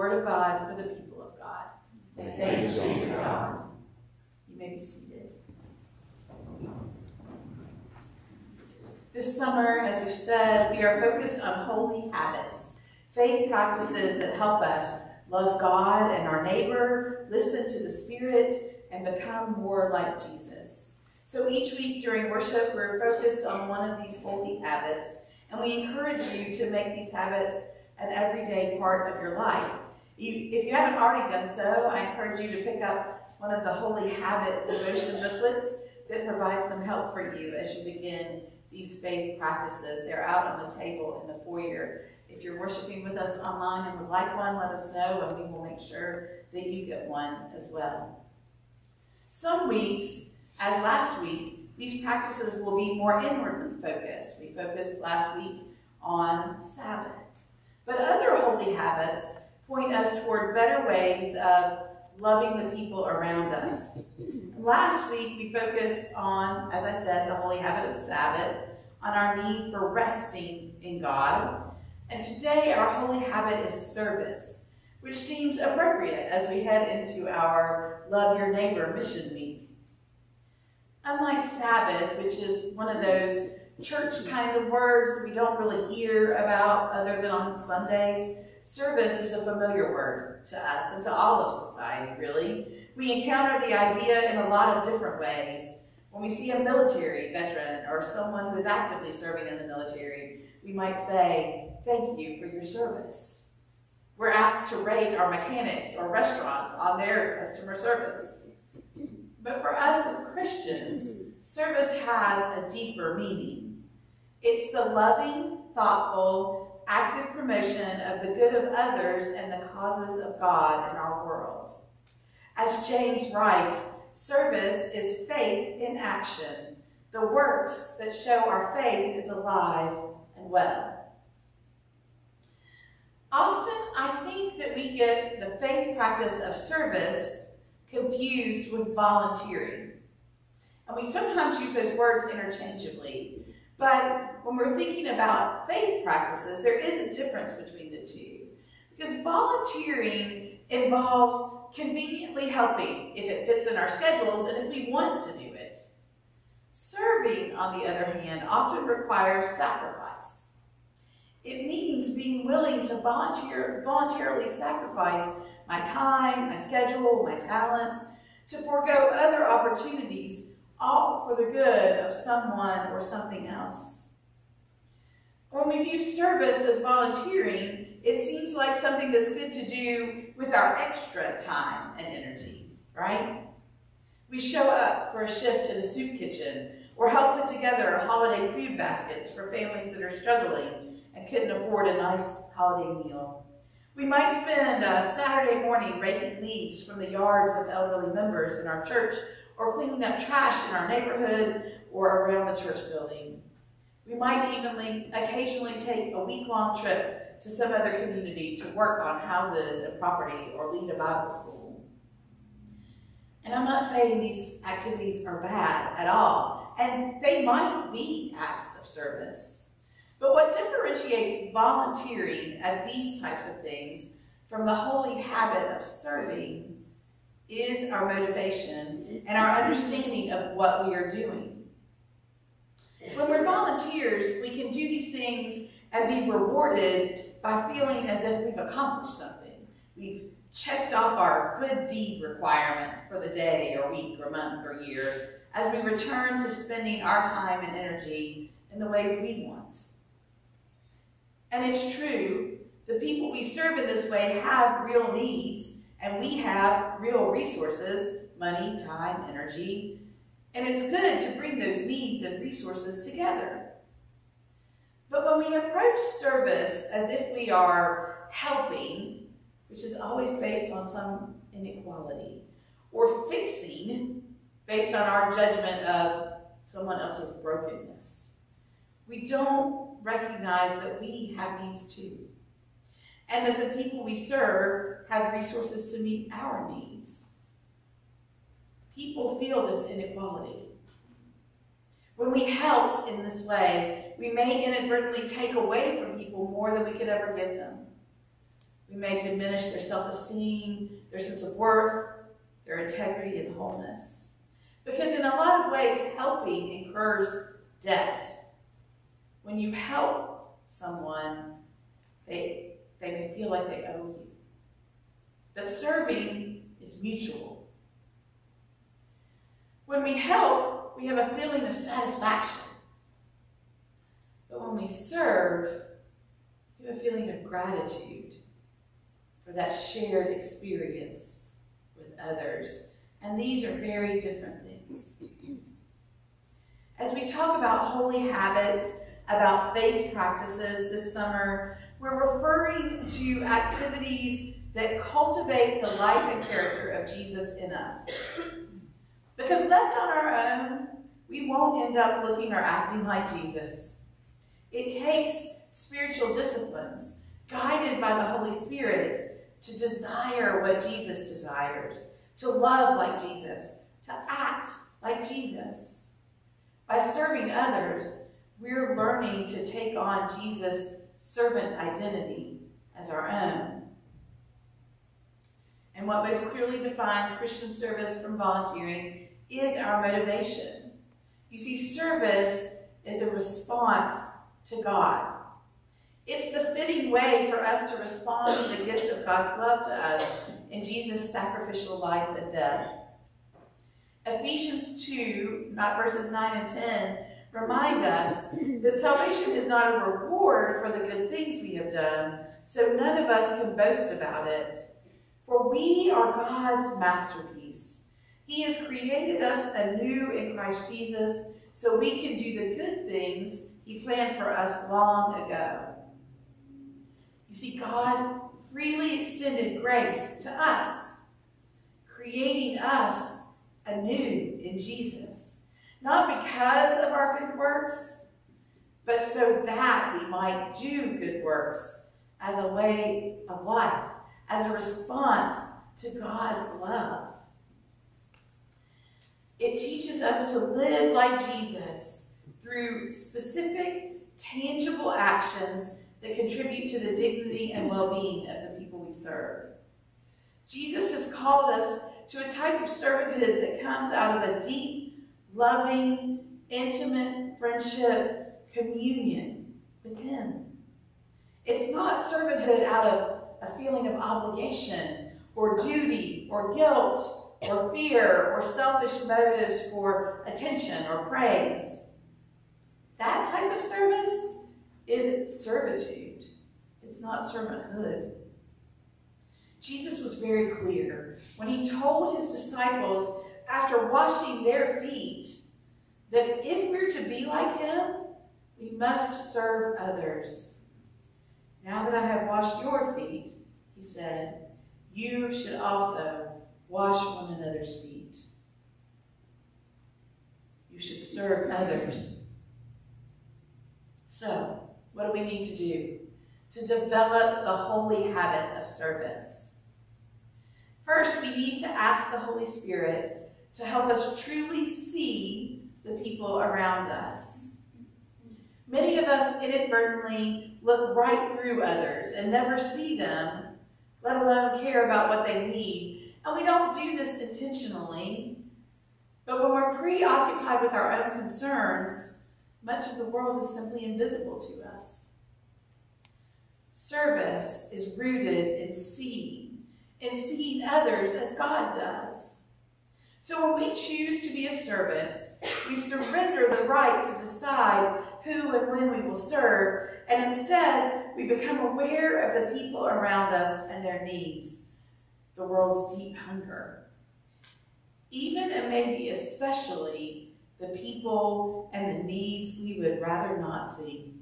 word of God for the people of God. Thanks be to God. You may be seated. This summer, as we've said, we are focused on holy habits, faith practices that help us love God and our neighbor, listen to the Spirit, and become more like Jesus. So each week during worship, we're focused on one of these holy habits, and we encourage you to make these habits an everyday part of your life. If you haven't already done so, I encourage you to pick up one of the Holy Habit devotion booklets that provide some help for you as you begin these faith practices. They're out on the table in the foyer. If you're worshiping with us online and would like one, let us know, and we will make sure that you get one as well. Some weeks, as last week, these practices will be more inwardly focused. We focused last week on Sabbath. But other holy habits point us toward better ways of loving the people around us. Last week, we focused on, as I said, the holy habit of Sabbath, on our need for resting in God. And today, our holy habit is service, which seems appropriate as we head into our Love Your Neighbor Mission Week. Unlike Sabbath, which is one of those church kind of words that we don't really hear about other than on Sundays, service is a familiar word to us and to all of society, really. We encounter the idea in a lot of different ways. When we see a military veteran or someone who is actively serving in the military, we might say, "Thank you for your service." We're asked to rate our mechanics or restaurants on their customer service. But for us as Christians, service has a deeper meaning. It's the loving, thoughtful, active promotion of the good of others and the causes of God in our world. As James writes, service is faith in action, the works that show our faith is alive and well. Often, I think that we get the faith practice of service confused with volunteering. And we sometimes use those words interchangeably, but when we're thinking about faith practices, there is a difference between the two. Because volunteering involves conveniently helping if it fits in our schedules and if we want to do it. Serving, on the other hand, often requires sacrifice. It means being willing to voluntarily sacrifice my time, my schedule, my talents, to forego other opportunities, all for the good of someone or something else. When we view service as volunteering, it seems like something that's good to do with our extra time and energy, right? We show up for a shift in a soup kitchen or help put together holiday food baskets for families that are struggling and couldn't afford a nice holiday meal. We might spend a Saturday morning raking leaves from the yards of elderly members in our church or cleaning up trash in our neighborhood or around the church building. We might even occasionally take a week-long trip to some other community to work on houses and property or lead a Bible school. And I'm not saying these activities are bad at all, and they might be acts of service. But what differentiates volunteering at these types of things from the holy habit of serving is our motivation and our understanding of what we are doing. When we're volunteers, we can do these things and be rewarded by feeling as if we've accomplished something. We've checked off our good deed requirement for the day or week or month or year as we return to spending our time and energy in the ways we want. And it's true, the people we serve in this way have real needs, and we have real resources, money, time, energy, and it's good to bring those needs and resources together. But when we approach service as if we are helping, which is always based on some inequality, or fixing based on our judgment of someone else's brokenness, we don't recognize that we have needs too, and that the people we serve have resources to meet our needs. People feel this inequality. When we help in this way, we may inadvertently take away from people more than we could ever give them. We may diminish their self-esteem, their sense of worth, their integrity and wholeness. Because in a lot of ways, helping incurs debt. When you help someone, they may feel like they owe you. But serving is mutual. When we help, we have a feeling of satisfaction. But when we serve, we have a feeling of gratitude for that shared experience with others. And these are very different things. As we talk about holy habits, about faith practices this summer, we're referring to activities that cultivate the life and character of Jesus in us. Because left on our own, we won't end up looking or acting like Jesus. It takes spiritual disciplines, guided by the Holy Spirit, to desire what Jesus desires, to love like Jesus, to act like Jesus. By serving others, we're learning to take on Jesus' servant identity as our own. And what most clearly defines Christian service from volunteering is our motivation. You see, service is a response to God. It's the fitting way for us to respond to the gift of God's love to us in Jesus' sacrificial life and death. Ephesians 2, not verses 9 and 10, remind us that salvation is not a reward for the good things we have done, so none of us can boast about it. For we are God's masterpiece. He has created us anew in Christ Jesus so we can do the good things He planned for us long ago. You see, God freely extended grace to us, creating us anew in Jesus. Not because of our good works, but so that we might do good works as a way of life, as a response to God's love. It teaches us to live like Jesus through specific, tangible actions that contribute to the dignity and well-being of the people we serve. Jesus has called us to a type of servanthood that comes out of a deep, loving, intimate friendship, communion with Him. It's not servanthood out of a feeling of obligation or duty or guilt or fear or selfish motives for attention or praise. That type of service is servitude. It's not servanthood. Jesus was very clear when He told His disciples after washing their feet that if we're to be like Him, we must serve others. Now that I have washed your feet, He said, you should also wash one another's feet. You should serve others. So, what do we need to do to develop the holy habit of service? First, we need to ask the Holy Spirit to help us truly see the people around us. Many of us inadvertently look right through others and never see them, let alone care about what they need. And we don't do this intentionally, but when we're preoccupied with our own concerns, much of the world is simply invisible to us. Service is rooted in seeing others as God does. So when we choose to be a servant, we surrender the right to decide who and when we will serve, and instead we become aware of the people around us and their needs, the world's deep hunger. Even and maybe especially the people and the needs we would rather not see.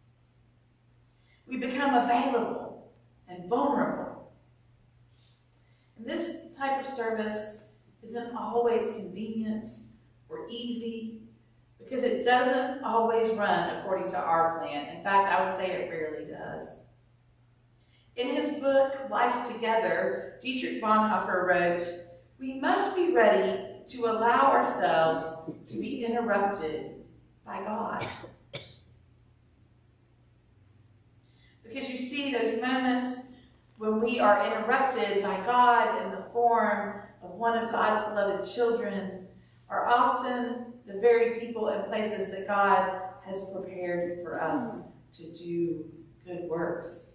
We become available and vulnerable. And this type of service isn't always convenient or easy because it doesn't always run according to our plan. In fact, I would say it rarely does. In his book, Life Together, Dietrich Bonhoeffer wrote, "We must be ready to allow ourselves to be interrupted by God." Because you see those moments when we are interrupted by God in the form of one of God's beloved children, are often the very people and places that God has prepared for us to do good works.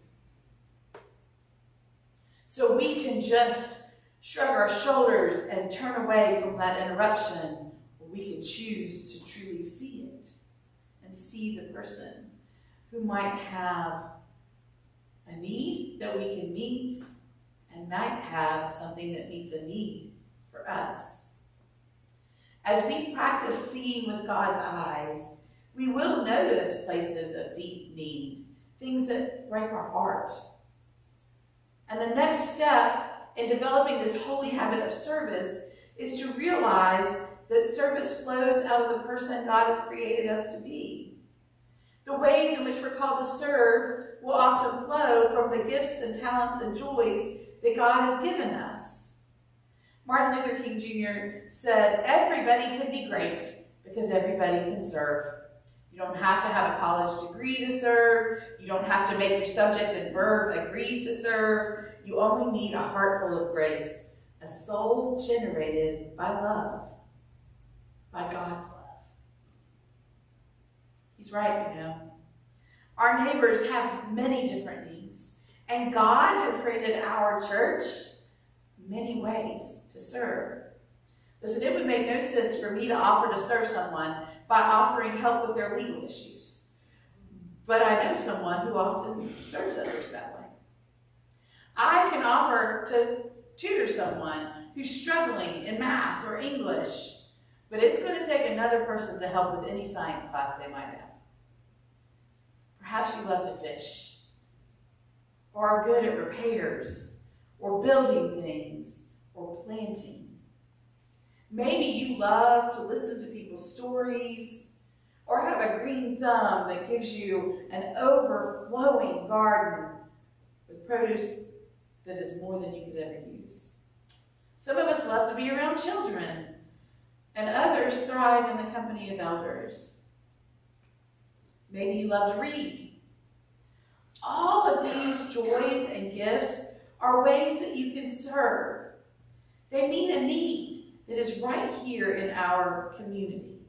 So we can just shrug our shoulders and turn away from that interruption, or we can choose to truly see it and see the person who might have a need that we can meet and might have something that meets a need for us. As we practice seeing with God's eyes, we will notice places of deep need, things that break our heart. And the next step in developing this holy habit of service is to realize that service flows out of the person God has created us to be. The ways in which we're called to serve will often flow from the gifts and talents and joys that God has given us. Martin Luther King Jr. said, "Everybody can be great because everybody can serve." You don't have to have a college degree to serve. You don't have to make your subject and verb agree to serve. You only need a heart full of grace, a soul generated by love, by God's love. He's right, you know. Our neighbors have many different needs, and God has created our church many ways to serve. Listen, it would make no sense for me to offer to serve someone by offering help with their legal issues. But I know someone who often serves others that way. I can offer to tutor someone who's struggling in math or English, but it's going to take another person to help with any science class they might have. Perhaps you love to fish, or are good at repairs, or building things, or planting. Maybe you love to listen to people's stories, or have a green thumb that gives you an overflowing garden with produce that is more than you could ever use. Some of us love to be around children, and others thrive in the company of elders. Maybe you love to read. All of these joys and gifts are ways that you can serve. They meet a need that is right here in our community.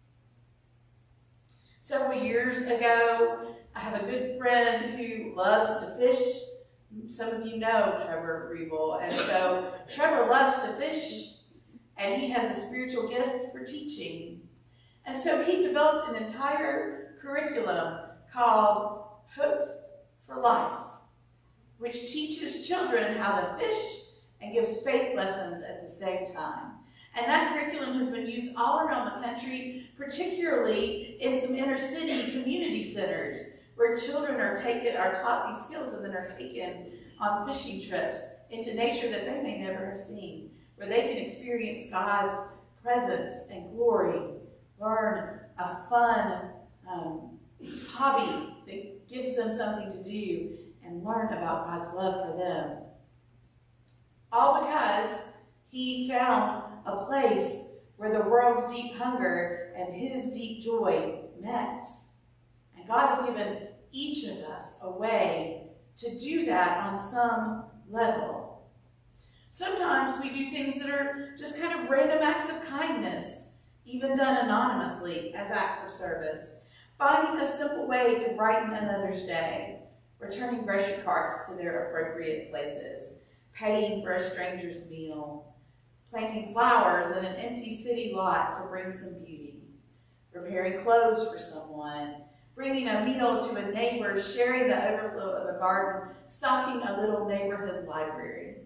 Several years ago, I have a good friend who loves to fish. Some of you know Trevor Reble, and so Trevor loves to fish, and he has a spiritual gift for teaching. And so he developed an entire curriculum called Hooked for Life, which teaches children how to fish and gives faith lessons at the same time. And that curriculum has been used all around the country, particularly in some inner city community centers where children are taught these skills and then are taken on fishing trips into nature that they may never have seen, where they can experience God's presence and glory, learn a fun hobby that gives them something to do, and learn about God's love for them. All because he found a place where the world's deep hunger and his deep joy met. And God has given each of us a way to do that on some level. Sometimes we do things that are just kind of random acts of kindness, even done anonymously as acts of service. Finding a simple way to brighten another's day, returning grocery carts to their appropriate places, paying for a stranger's meal, planting flowers in an empty city lot to bring some beauty, repairing clothes for someone, bringing a meal to a neighbor, sharing the overflow of a garden, stocking a little neighborhood library.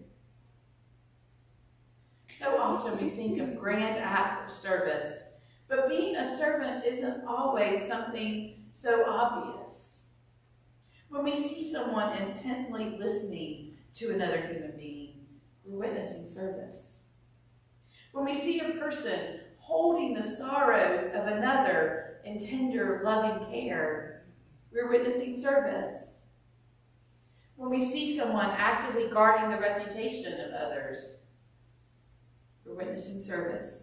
So often we think of grand acts of service, but being a servant isn't always something so obvious. When we see someone intently listening to another human being, we're witnessing service. When we see a person holding the sorrows of another in tender, loving care, we're witnessing service. When we see someone actively guarding the reputation of others, we're witnessing service.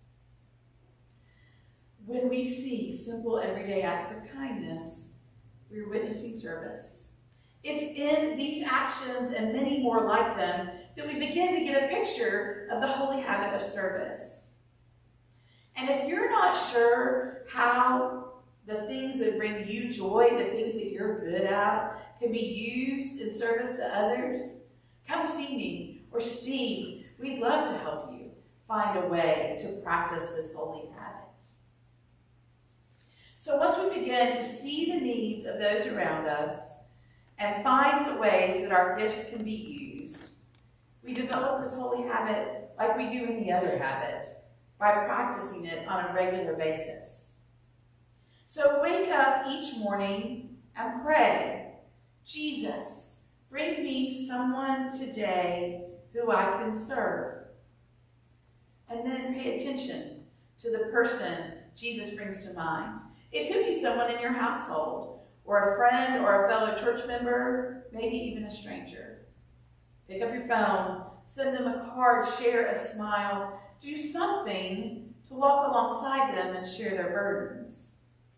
When we see simple, everyday acts of kindness, we're witnessing service. It's in these actions and many more like them that we begin to get a picture of the holy habit of service. And if you're not sure how the things that bring you joy, the things that you're good at, can be used in service to others, come see me or Steve. We'd love to help you find a way to practice this holy habit. So once we begin to see the needs of those around us and find the ways that our gifts can be used, we develop this holy habit like we do any other habit by practicing it on a regular basis. So wake up each morning and pray, Jesus, bring me someone today who I can serve. And then pay attention to the person Jesus brings to mind. It could be someone in your household, or a friend, or a fellow church member, maybe even a stranger. Pick up your phone, send them a card, share a smile, do something to walk alongside them and share their burdens.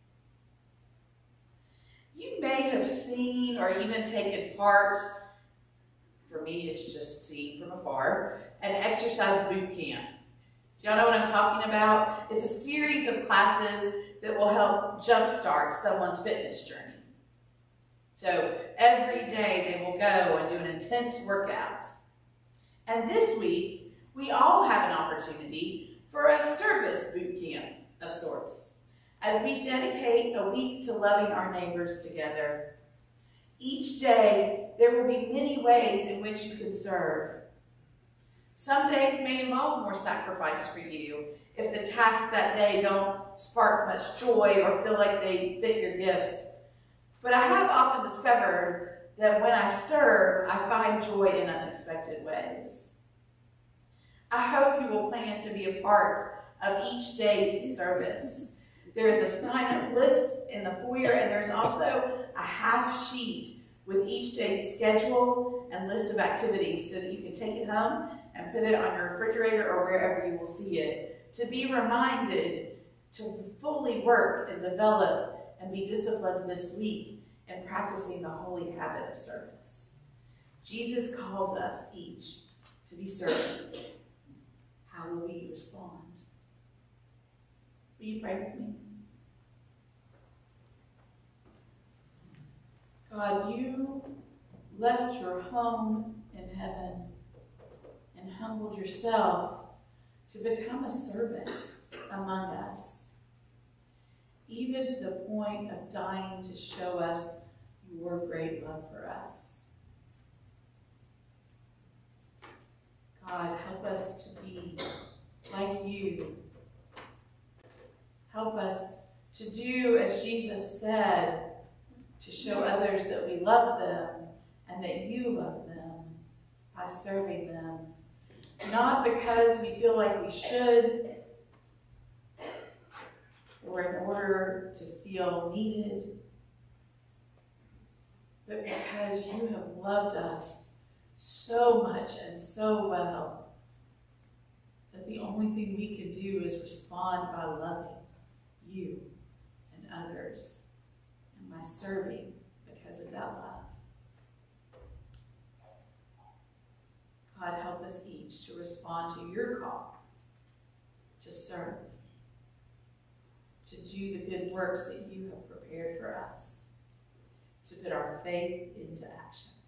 You may have seen or even taken part, for me it's just seen from afar, an exercise boot camp. Do y'all know what I'm talking about? It's a series of classes that will help jumpstart someone's fitness journey. So every day they will go and do an intense workout. And this week, we all have an opportunity for a service boot camp of sorts, as we dedicate a week to loving our neighbors together. Each day, there will be many ways in which you can serve. Some days may involve more sacrifice for you if the tasks that day don't spark much joy or feel like they fit your gifts. But I have often discovered that when I serve, I find joy in unexpected ways. I hope you will plan to be a part of each day's service. There is a sign-up list in the foyer, and there's also a half sheet with each day's schedule and list of activities so that you can take it home and put it on your refrigerator or wherever you will see it, to be reminded to fully work and develop and be disciplined this week in practicing the holy habit of service. Jesus calls us each to be servants. How will we respond? Will you pray with me? God, you left your home in heaven and humbled yourself to become a servant among us, even to the point of dying to show us your great love for us. God, help us to be like you. Help us to do as Jesus said, to show others that we love them and that you love them by serving them. Not because we feel like we should, or in order to feel needed, but because you have loved us so much and so well that the only thing we can do is respond by loving you and others and by serving because of that love. God, help us each to respond to your call to serve, to do the good works that you have prepared for us, to put our faith into action.